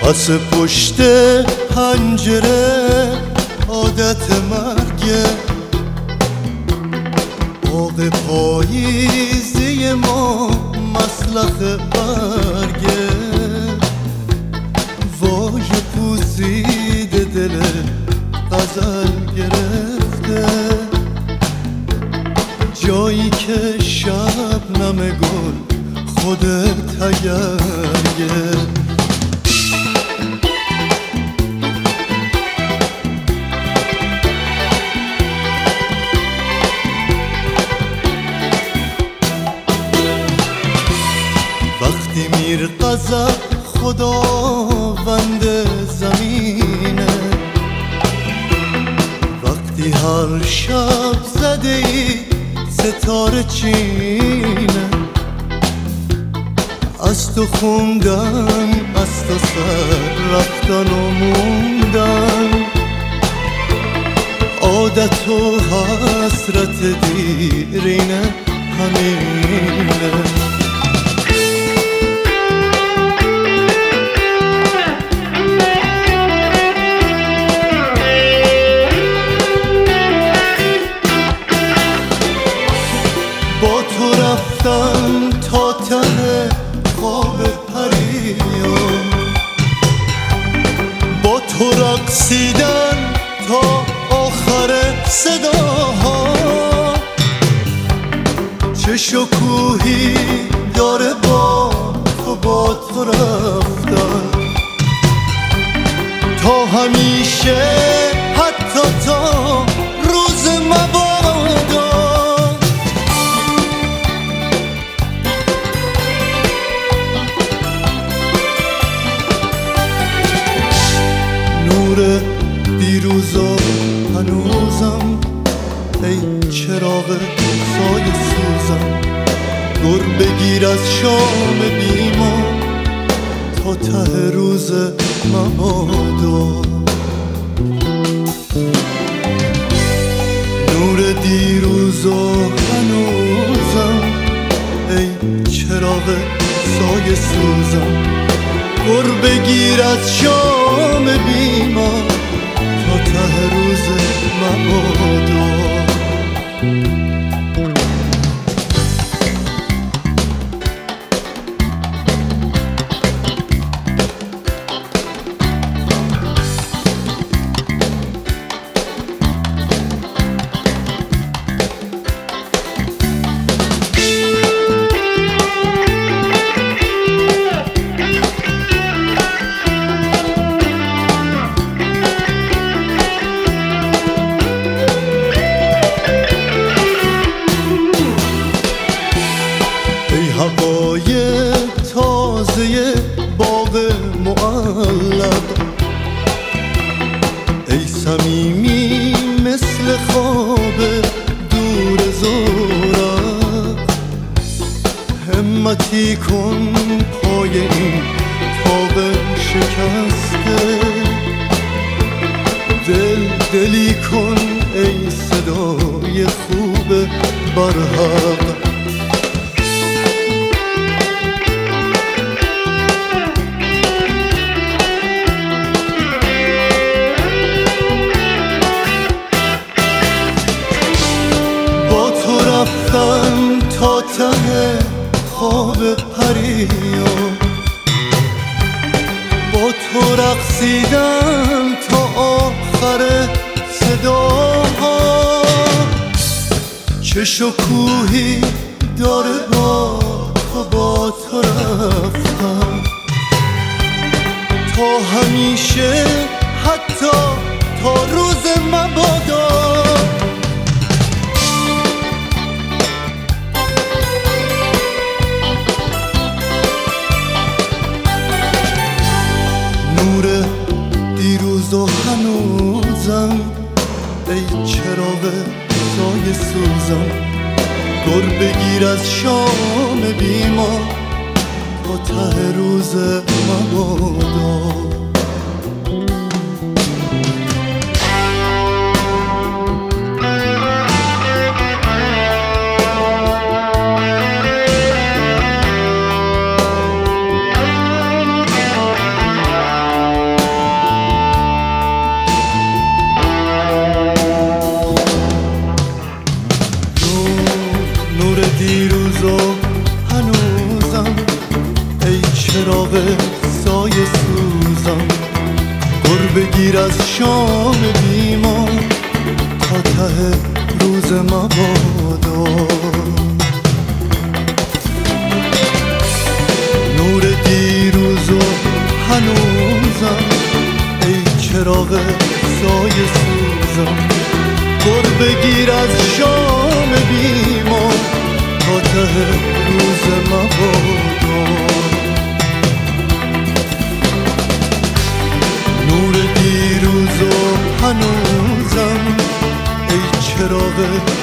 از پشت پنجره عادت مرگه، باغ پاییزی ما مسلخ برگه. وای پوسیده دل غزل گرفته، جایی که شبنم گل خودت اگرگه. وقتی میر غضب خداوند زمینه، وقتی هر شب زده ای ستاره چینه، از تو خوندن، از تو سر رفتن و موندن، عادت و حسرت دیرینه همینه. با تو رفتم تا ته خواب پریان، با تو رقصیدن تا آخر صداها. چه شکوهی داره با تو رفتن، تا همیشه حتی تا روز مبادا. نور دیروز و هنوزم، ای چراغ سایه سوزم، گر بگیر از شام بیما تا ته روز مبادا. نور دیروز و هنوزم، ای چراغ سایه سوزم، گر بگیر از شام بیما تا ته روز مبادا. هوای تازه باغ معلق، ای صمیمی مثل خواب دور زورق. همتی کن پای این تاب شکسته، دلی کن ای صدای خوب برحق. رفتم تا ته خواب پریان، با تو رقصیدم تا آخر صداها. چه شکوهی داره با تو رفتم، تا همیشه حتی تا روز مبادا. نور دیروز و هنوزم، ای چراغ سایه سوزم، گر بگیر از شام بیما تا ته روز مبادا. پر بگیر از شام بیما تا ته روز مبادا. نور دیروز و هنوزم ای چراغ سایه سوزم، پر بگیر از شام بیما تا ته روز مبادا. نور دیروز و هنوزم ای چراغ